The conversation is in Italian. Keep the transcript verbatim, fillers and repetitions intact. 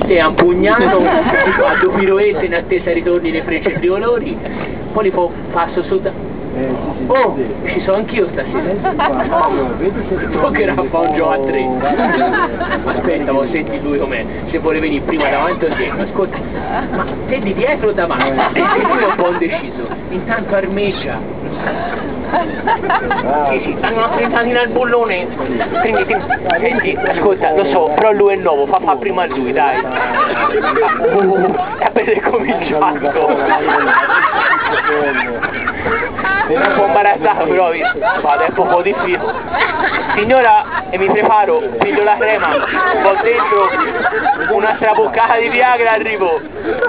te ha un pugnano, fa due piroette in attesa ritorni le frecce tricolori, poi li fa- passo su da... Eh, sì, sì, Oh, sì. ci sono anch'io stasera. Eh, sì, guarda, io vedo se ti Toccherà a fare un gioco a tre. Aspetta, ma senti lui com'è. Se vuole venire prima davanti o dietro, ascolta. Ma te di dietro o davanti? E lui è un po' indeciso. Intanto armeggia. Sì, sì, stanno affrettati nel bullone. Prendi, prendi. Senti, ascolta, lo so, però lui è nuovo, fa fa prima lui, dai. Uh, avete cominciato. È un po' imbarazzato però, visto? Vado, è un po' difficile. Signora, e mi preparo, piglio la crema, ho dentro una straboccata di Viagra, arrivo.